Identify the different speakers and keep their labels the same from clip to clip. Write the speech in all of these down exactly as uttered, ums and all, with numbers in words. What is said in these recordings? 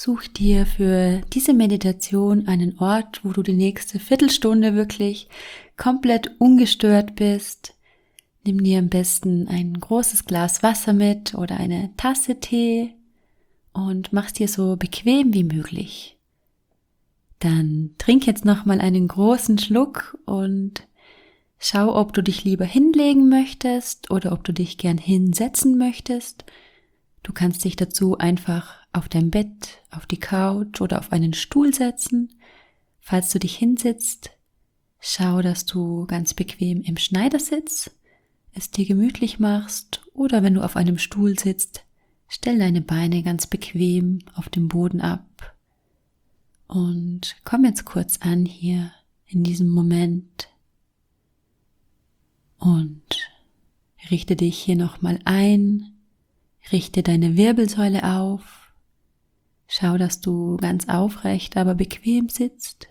Speaker 1: Such dir für diese Meditation einen Ort, wo du die nächste Viertelstunde wirklich komplett ungestört bist. Nimm dir am besten ein großes Glas Wasser mit oder eine Tasse Tee und mach's dir so bequem wie möglich. Dann trink jetzt nochmal einen großen Schluck und schau, ob du dich lieber hinlegen möchtest oder ob du dich gern hinsetzen möchtest. Du kannst dich dazu einfach auf dein Bett, auf die Couch oder auf einen Stuhl setzen. Falls du dich hinsitzt, schau, dass du ganz bequem im Schneidersitz es dir gemütlich machst, oder wenn du auf einem Stuhl sitzt, stell deine Beine ganz bequem auf dem Boden ab und komm jetzt kurz an hier in diesem Moment und richte dich hier nochmal ein, richte deine Wirbelsäule auf, schau, dass du ganz aufrecht, aber bequem sitzt.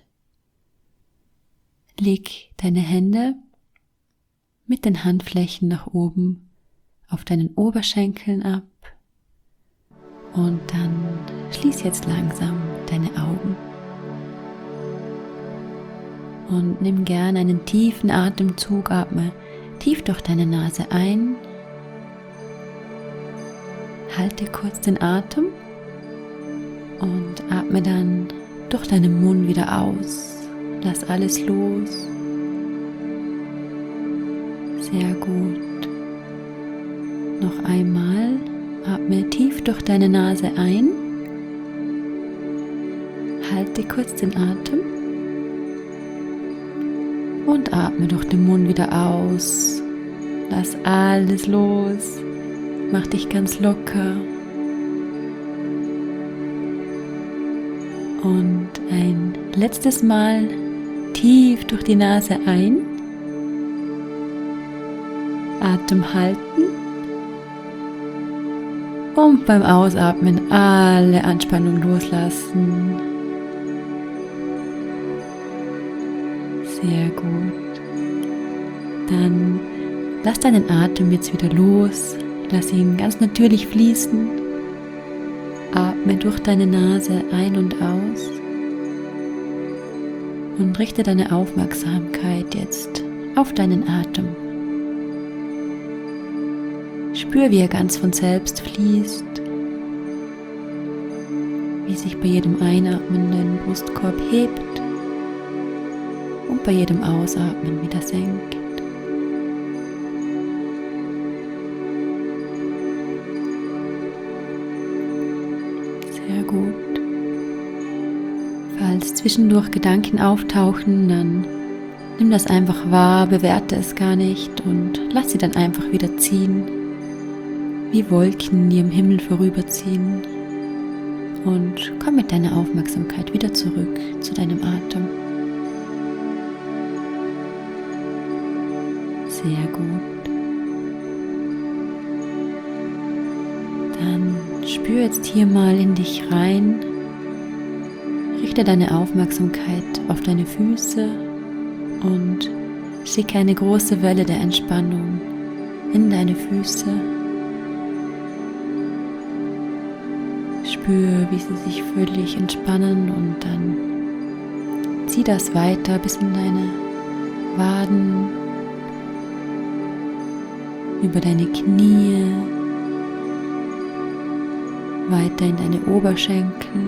Speaker 1: Leg deine Hände mit den Handflächen nach oben auf deinen Oberschenkeln ab und dann schließ jetzt langsam deine Augen und nimm gern einen tiefen Atemzug, atme tief durch deine Nase ein, halte kurz den Atem und atme dann durch deinen Mund wieder aus, lass alles los. Sehr gut. Noch einmal, atme tief durch deine Nase ein, halte kurz den Atem und atme durch den Mund wieder aus. Lass alles los, mach dich ganz locker. Und ein letztes Mal tief durch die Nase ein. Atem halten und beim Ausatmen alle Anspannung loslassen. Sehr gut. Dann lass deinen Atem jetzt wieder los. Lass ihn ganz natürlich fließen. Atme durch deine Nase ein und aus und richte deine Aufmerksamkeit jetzt auf deinen Atem. Spür, wie er ganz von selbst fließt, wie sich bei jedem Einatmen dein Brustkorb hebt und bei jedem Ausatmen wieder senkt. Sehr gut. Falls zwischendurch Gedanken auftauchen, dann nimm das einfach wahr, bewerte es gar nicht und lass sie dann einfach wieder ziehen. Wie Wolken, die im Himmel vorüberziehen, und komm mit deiner Aufmerksamkeit wieder zurück zu deinem Atem. Sehr gut. Dann spür jetzt hier mal in dich rein, richte deine Aufmerksamkeit auf deine Füße und schicke eine große Welle der Entspannung in deine Füße. Spür, wie sie sich völlig entspannen, und dann zieh das weiter bis in deine Waden, über deine Knie, weiter in deine Oberschenkel,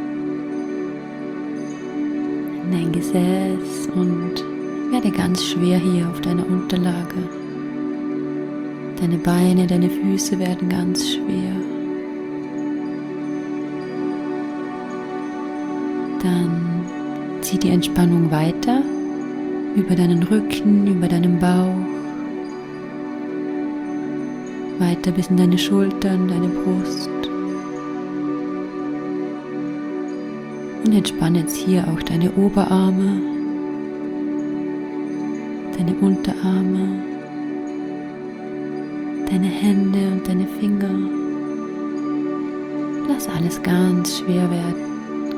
Speaker 1: in dein Gesäß und werde ganz schwer hier auf deiner Unterlage. Deine Beine, deine Füße werden ganz schwer. Dann zieh die Entspannung weiter über deinen Rücken, über deinen Bauch, weiter bis in deine Schultern, deine Brust. Und entspanne jetzt hier auch deine Oberarme, deine Unterarme, deine Hände und deine Finger. Lass alles ganz schwer werden.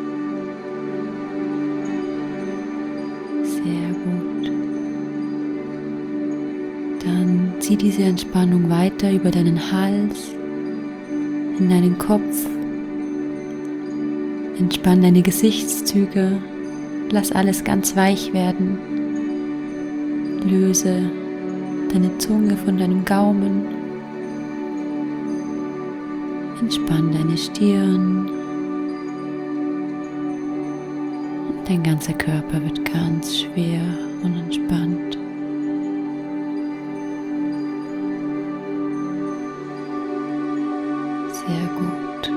Speaker 1: Sehr gut. Dann zieh diese Entspannung weiter über deinen Hals, in deinen Kopf, Entspann deine Gesichtszüge, lass alles ganz weich werden. Löse deine Zunge von deinem Gaumen. Entspann deine Stirn. Dein ganzer Körper wird ganz schwer und entspannt. Sehr gut.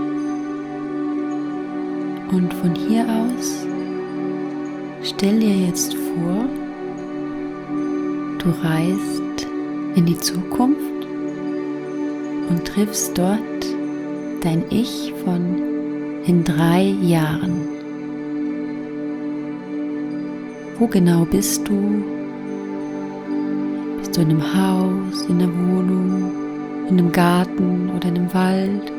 Speaker 1: Und von hier aus stell dir jetzt vor, du reist in die Zukunft und triffst dort dein Ich von in drei Jahren. Wo genau bist du? Bist du in einem Haus, in einer Wohnung, in einem Garten oder in einem Wald?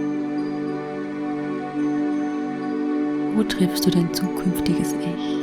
Speaker 1: Wo triffst du dein zukünftiges Ich?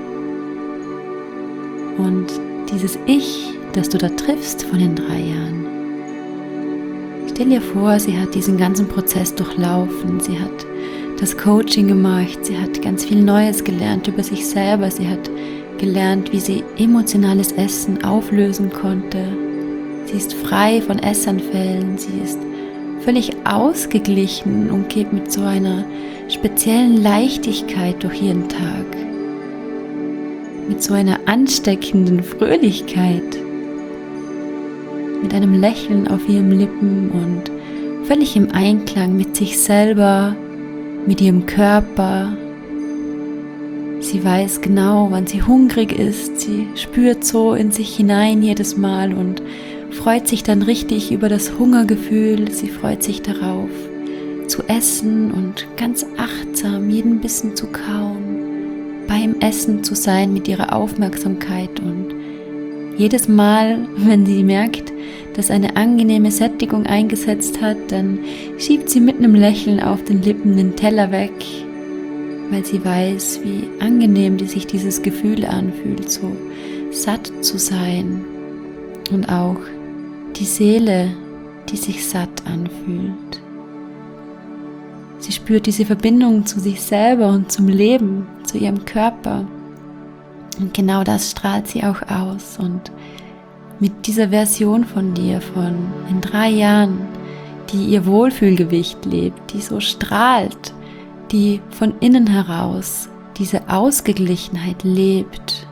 Speaker 1: Und dieses Ich, das du da triffst von den drei Jahren, stell dir vor, sie hat diesen ganzen Prozess durchlaufen, sie hat das Coaching gemacht, sie hat ganz viel Neues gelernt über sich selber, sie hat gelernt, wie sie emotionales Essen auflösen konnte. Sie ist frei von Essanfällen, sie ist völlig ausgeglichen und geht mit so einer speziellen Leichtigkeit durch ihren Tag. Mit so einer ansteckenden Fröhlichkeit. Mit einem Lächeln auf ihren Lippen und völlig im Einklang mit sich selber, mit ihrem Körper. Sie weiß genau, wann sie hungrig ist. Sie spürt so in sich hinein jedes Mal und freut sich dann richtig über das Hungergefühl. Sie freut sich darauf, zu essen und ganz achtsam jeden Bissen zu kauen, beim Essen zu sein mit ihrer Aufmerksamkeit. Und jedes Mal, wenn sie merkt, dass eine angenehme Sättigung eingesetzt hat, dann schiebt sie mit einem Lächeln auf den Lippen den Teller weg, weil sie weiß, wie angenehm die sich dieses Gefühl anfühlt, so satt zu sein und auch die Seele, die sich satt anfühlt. Sie spürt diese Verbindung zu sich selber und zum Leben, zu ihrem Körper. Und genau das strahlt sie auch aus. Und mit dieser Version von dir, von in drei Jahren, die ihr Wohlfühlgewicht lebt, die so strahlt, die von innen heraus diese Ausgeglichenheit lebt,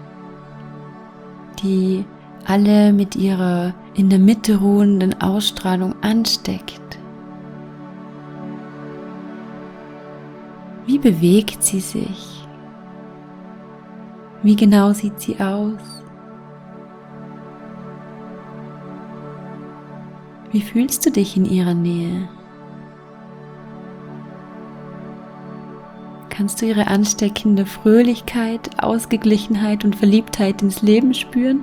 Speaker 1: die alle mit ihrer in der Mitte ruhenden Ausstrahlung ansteckt. Wie bewegt sie sich? Wie genau sieht sie aus? Wie fühlst du dich in ihrer Nähe? Kannst du ihre ansteckende Fröhlichkeit, Ausgeglichenheit und Verliebtheit ins Leben spüren?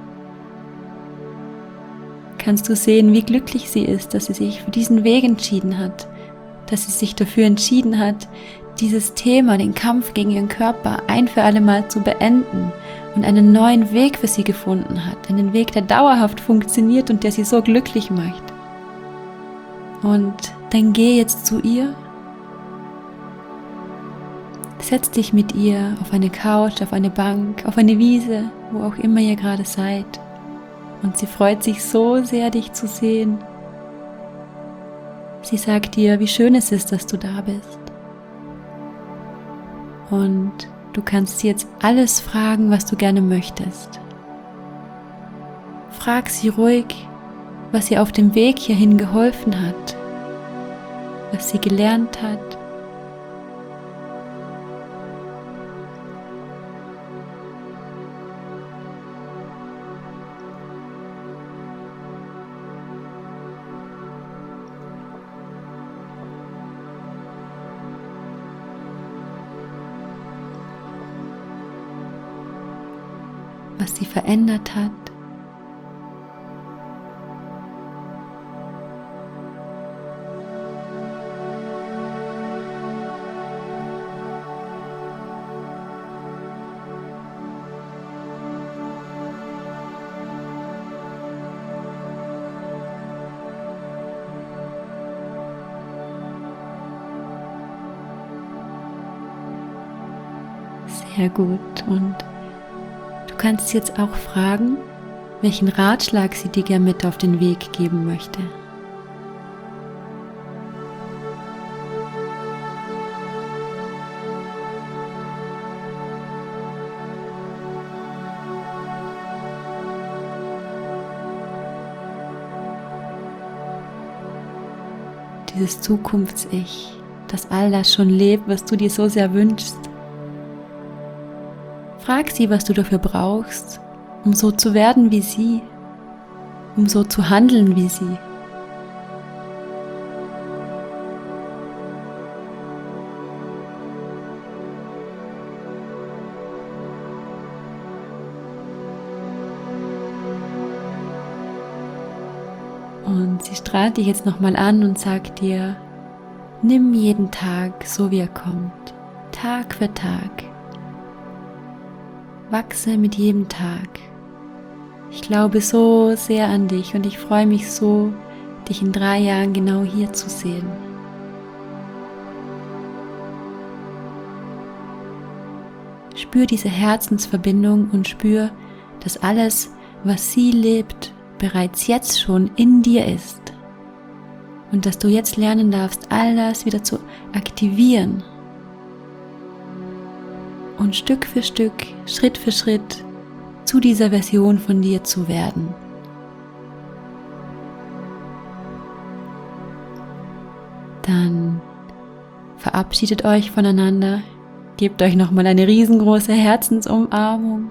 Speaker 1: Kannst du sehen, wie glücklich sie ist, dass sie sich für diesen Weg entschieden hat, dass sie sich dafür entschieden hat, dieses Thema, den Kampf gegen ihren Körper ein für alle Mal zu beenden und einen neuen Weg für sie gefunden hat, einen Weg, der dauerhaft funktioniert und der sie so glücklich macht. Und dann geh jetzt zu ihr, setz dich mit ihr auf eine Couch, auf eine Bank, auf eine Wiese, wo auch immer ihr gerade seid. Und sie freut sich so sehr, dich zu sehen. Sie sagt dir, wie schön es ist, dass du da bist. Und du kannst sie jetzt alles fragen, was du gerne möchtest. Frag sie ruhig, was ihr auf dem Weg hierhin geholfen hat, was sie gelernt hat. Was sie verändert hat. Sehr gut. Und du kannst jetzt auch fragen, welchen Ratschlag sie dir gerne mit auf den Weg geben möchte. Dieses Zukunfts-Ich, das all das schon lebt, was du dir so sehr wünschst. Frag sie, was du dafür brauchst, um so zu werden wie sie, um so zu handeln wie sie. Und sie strahlt dich jetzt nochmal an und sagt dir, nimm jeden Tag so wie er kommt, Tag für Tag. Wachse mit jedem Tag. Ich glaube so sehr an dich und ich freue mich so, dich in drei Jahren genau hier zu sehen. Spür diese Herzensverbindung und spür, dass alles, was sie lebt, bereits jetzt schon in dir ist. Und dass du jetzt lernen darfst, all das wieder zu aktivieren. Und Stück für Stück, Schritt für Schritt zu dieser Version von dir zu werden. Dann verabschiedet euch voneinander, gebt euch nochmal eine riesengroße Herzensumarmung.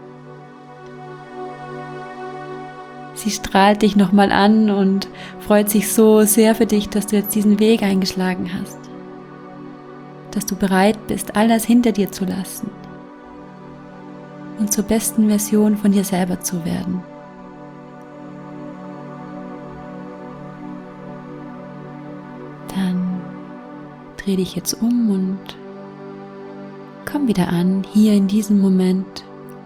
Speaker 1: Sie strahlt dich nochmal an und freut sich so sehr für dich, dass du jetzt diesen Weg eingeschlagen hast. Dass du bereit bist, all das hinter dir zu lassen und zur besten Version von dir selber zu werden. Dann dreh dich jetzt um und komm wieder an, hier in diesem Moment.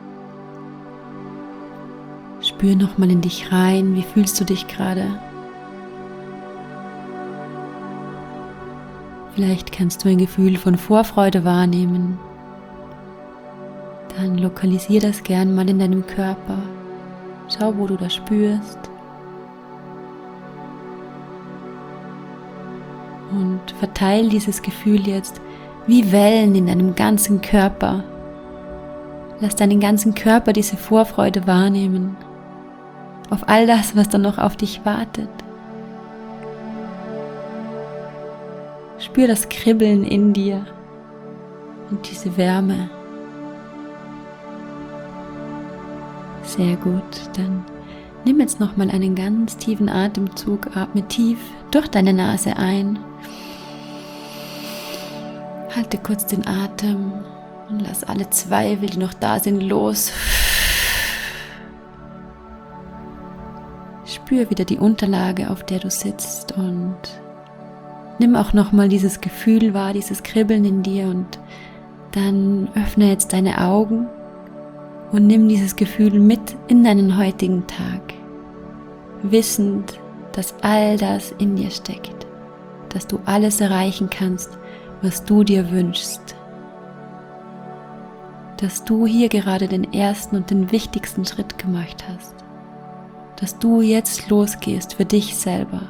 Speaker 1: Spür nochmal in dich rein, wie fühlst du dich gerade? Vielleicht kannst du ein Gefühl von Vorfreude wahrnehmen. Dann lokalisier das gern mal in deinem Körper. Schau, wo du das spürst. Und verteile dieses Gefühl jetzt wie Wellen in deinem ganzen Körper. Lass deinen ganzen Körper diese Vorfreude wahrnehmen. Auf all das, was dann noch auf dich wartet. Spür das Kribbeln in dir und diese Wärme. Sehr gut, dann nimm jetzt nochmal einen ganz tiefen Atemzug, atme tief durch deine Nase ein. Halte kurz den Atem und lass alle Zweifel, die noch da sind, los. Spür wieder die Unterlage, auf der du sitzt und nimm auch nochmal dieses Gefühl wahr, dieses Kribbeln in dir und dann öffne jetzt deine Augen und nimm dieses Gefühl mit in deinen heutigen Tag, wissend, dass all das in dir steckt, dass du alles erreichen kannst, was du dir wünschst, dass du hier gerade den ersten und den wichtigsten Schritt gemacht hast, dass du jetzt losgehst für dich selber.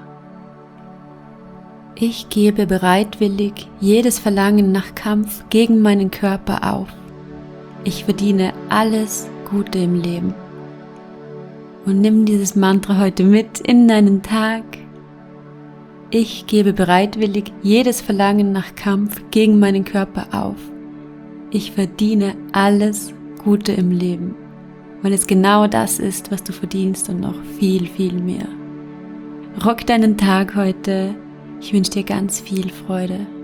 Speaker 1: Ich gebe bereitwillig jedes Verlangen nach Kampf gegen meinen Körper auf. Ich verdiene alles Gute im Leben. Und nimm dieses Mantra heute mit in deinen Tag. Ich gebe bereitwillig jedes Verlangen nach Kampf gegen meinen Körper auf. Ich verdiene alles Gute im Leben, weil es genau das ist, was du verdienst und noch viel, viel mehr. Rock deinen Tag heute. Ich wünsche dir ganz viel Freude.